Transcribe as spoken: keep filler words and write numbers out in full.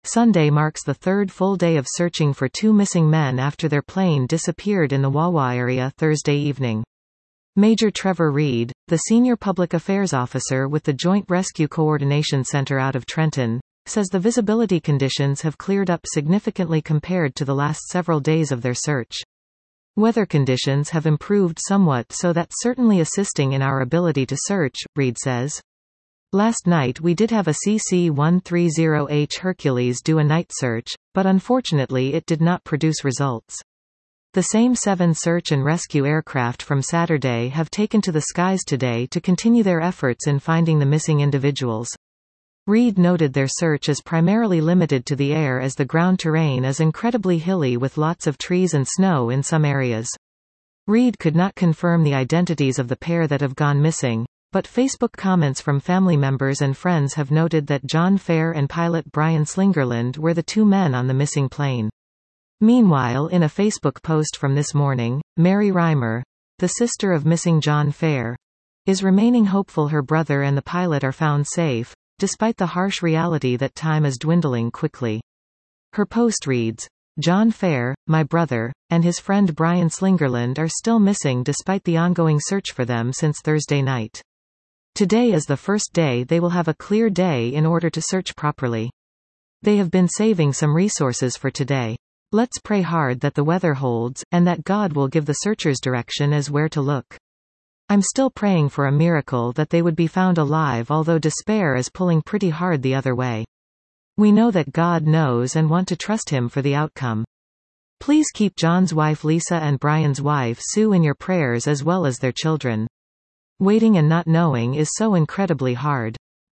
Sunday marks the third full day of searching for two missing men after their plane disappeared in the Wawa area Thursday evening. Major Trevor Reed, the senior public affairs officer with the Joint Rescue Coordination Center out of Trenton, says the visibility conditions have cleared up significantly compared to the last several days of their search. Weather conditions have improved somewhat, so that's certainly assisting in our ability to search, Reed says. Last night we did have a C C one thirty H Hercules do a night search, but unfortunately it did not produce results. The same seven search and rescue aircraft from Saturday have taken to the skies today to continue their efforts in finding the missing individuals. Reed noted their search is primarily limited to the air as the ground terrain is incredibly hilly with lots of trees and snow in some areas. Reed could not confirm the identities of the pair that have gone missing, but Facebook comments from family members and friends have noted that John Fair and pilot Brian Slingerland were the two men on the missing plane. Meanwhile, in a Facebook post from this morning, Mary Reimer, the sister of missing John Fair, is remaining hopeful her brother and the pilot are found safe, despite the harsh reality that time is dwindling quickly. Her post reads, "John Fair, my brother, and his friend Brian Slingerland are still missing despite the ongoing search for them since Thursday night. Today is the first day they will have a clear day in order to search properly. They have been saving some resources for today. Let's pray hard that the weather holds, and that God will give the searchers direction as where to look. I'm still praying for a miracle that they would be found alive, although despair is pulling pretty hard the other way. We know that God knows and want to trust Him for the outcome. Please keep John's wife Lisa and Brian's wife Sue in your prayers as well as their children. Waiting and not knowing is so incredibly hard.